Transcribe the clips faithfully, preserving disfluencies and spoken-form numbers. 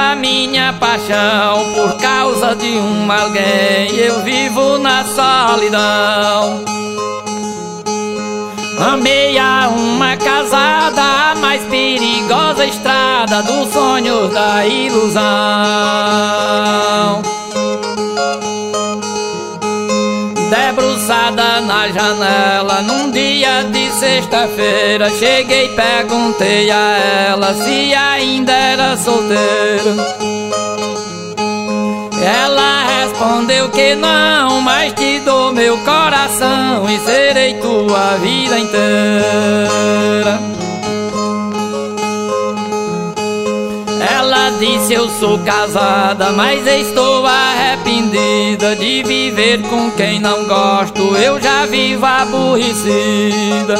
a minha paixão. Por causa de um alguém eu vivo na solidão. Amei a uma casada, a mais perigosa estrada dos sonhos da ilusão. Debruçada na janela, num dia de sexta-feira, cheguei e perguntei a ela se ainda era solteiro. Ela respondeu que não, mas te dou meu coração e serei tua vida inteira. Ela disse: eu sou casada, mas estou arrependida de viver com quem não gosto, eu já vivo aborrecida.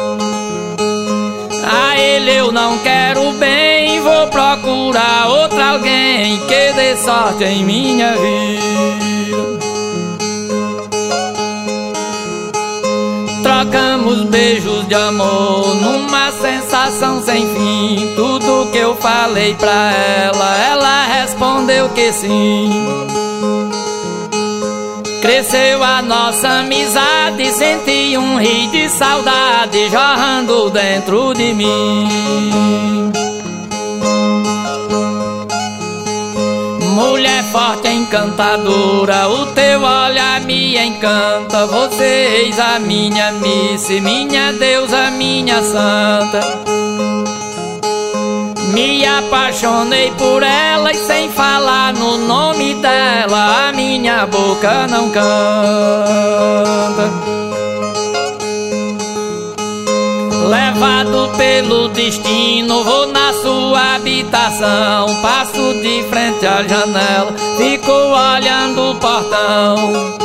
A ele eu não quero bem, vou procurar outro alguém que dê sorte em minha vida. Trocamos beijos de amor numa sensação sem fim. Tudo que eu falei pra ela, ela respondeu que sim. Cresceu a nossa amizade, senti um rio de saudade jorrando dentro de mim. Mulher forte, encantadora, o teu olhar me encanta. Você eis a minha missa, minha deusa, minha santa. Me apaixonei por ela e sem falar no nome dela a minha boca não canta. Levado pelo destino, vou na sua habitação. Passo de frente à janela, fico olhando o portão.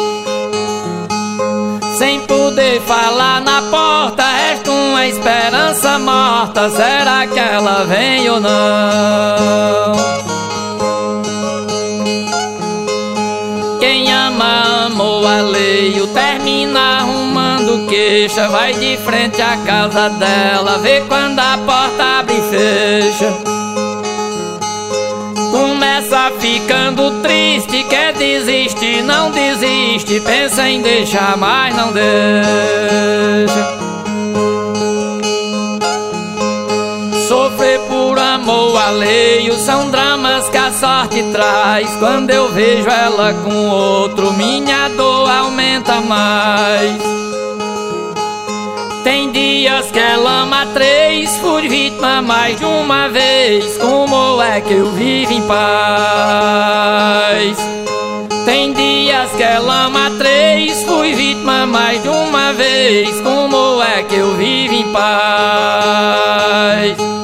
Sem poder falar na porta, resta uma esperança morta. Será que ela vem ou não? Quem ama, amou alheio, termina arrumando queixa. Vai de frente à casa dela, vê quando a porta abre e fecha. Começa ficando triste, quer desistir, não desiste. Pensa em deixar, mas não deixa. Sofrer por amor alheio são dramas que a sorte traz. Quando eu vejo ela com outro, minha dor aumenta mais. Tem dias que ela ama três, fui vítima mais de uma vez. Como é que eu vivo em paz? Tem dias que ela ama três, fui vítima mais de uma vez. Como é que eu vivo em paz?